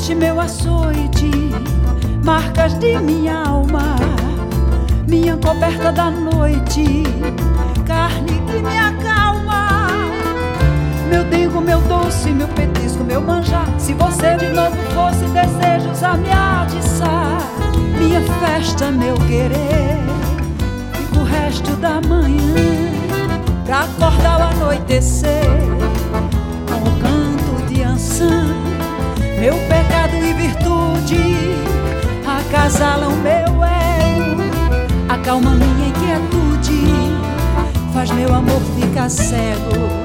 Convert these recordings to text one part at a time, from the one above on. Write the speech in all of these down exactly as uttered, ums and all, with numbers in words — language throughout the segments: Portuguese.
fetiche, meu açoite, marcas de minha alma, minha coberta da noite, carne que me acalma. Meu dengo, meu doce, meu petisco, meu manjar. Se você de novo fosse, desejos a me atiçar. Minha festa, meu querer, fica o resto da manhã pra acordar ao anoitecer com o canto de ançã. Meu pecado e virtude acasalam meu ego, acalma minha inquietude, faz meu amor ficar cego.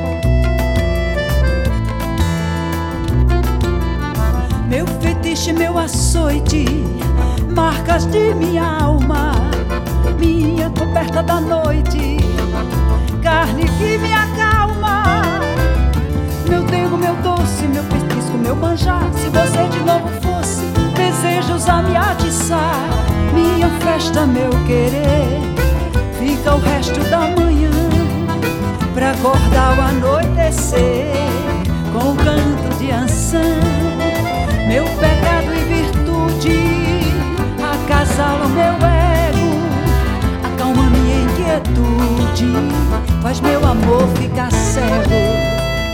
Meu fetiche, meu açoite, marcas de minha alma, minha coberta da noite, carne que me acalma. Meu dengo, meu doce, meu petisco, meu manjar. Se você de novo fosse, desejos a me atiçar. Minha festa, meu querer, fica o resto da manhã pra acordar ao anoitecer com o canto de ançã. Meu pecado e virtude acasalam meu ego, acalma minha inquietude, faz meu amor ficar cego.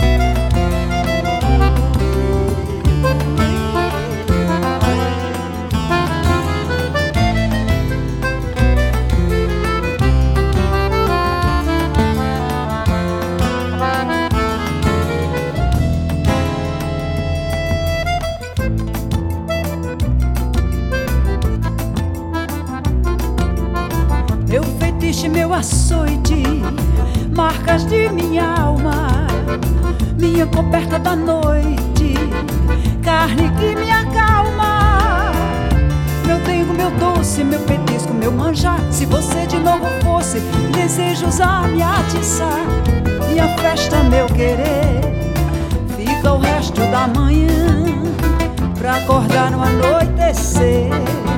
Meu fetiche, meu açoite, marcas de minha alma, minha coberta da noite, carne que me acalma. Meu dengo, meu doce, meu petisco, meu manjar. Se você de novo fosse, desejos a me atiçar. Minha festa, meu querer, fica o resto da manhã pra acordar no anoitecer